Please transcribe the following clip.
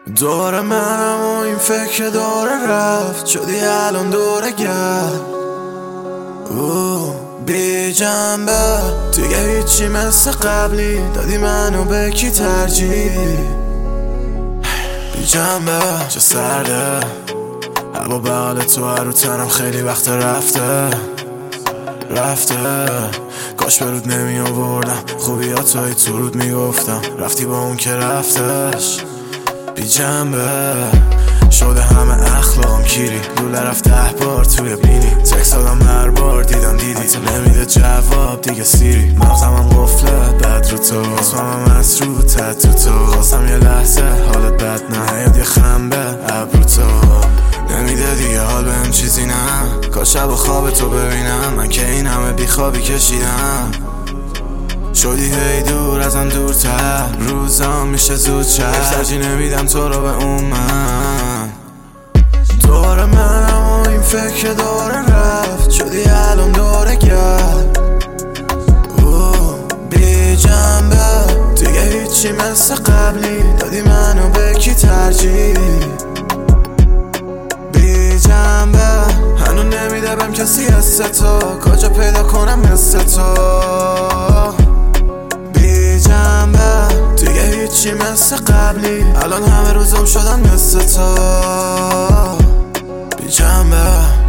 دور منم و این فکر دوره رفت شدی الان دوره گرد بی جنبه دیگه هیچی مثل قبلی دادی منو به کی ترجیح بی جنبه چه سرده هوا بغل تو رو تنم خیلی وقت رفته کاش به رود نمی آوردم خوبیاتایی تو رود می گفتم رفتی با اون که رفتش بی جنبه شده همه اخلاقم کیری لوله رفت 10 بار توی بینی تکس دادم هر بار دیدم دیدی حتی نمیده جواب دیگه سیری مغزمم قفله بد رو تو اسمم از رو تد تو خواستم یه لحظه حالت بد نه یاد یه خنبه ابرو تو نمیده دیگه حال بهم چیزی نه کاش شب و خواب تو ببینم من که این همه بی خوابی کشیدم شدی هی دور ازم دورتر روزام میشه زودتر ترجیح نمیدم تو رو به اون من دور منم و این فکر دوره رفت شدی الان دوره گرد بی جنبه دیگه هیچی مثل قبلی دادی منو به کی ترجیح بی جنبه هنو نمیده بهم کسی حس تو کجا پیدا کنم مثل تو چی مثل قبلی الان همه روزم شدن مثل تو بی جنبه